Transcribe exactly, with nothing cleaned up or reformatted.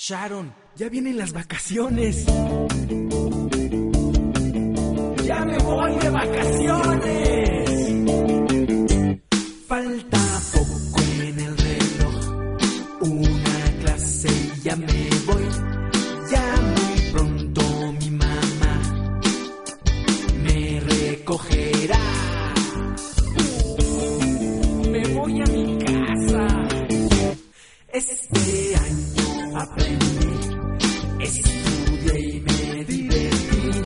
Sharon, ya vienen las vacaciones. ¡Ya me voy de vacaciones! Falta poco en el reloj, una clase y ya me voy. Ya muy pronto mi mamá me recogerá. Me voy a mi casa. Este año aprendí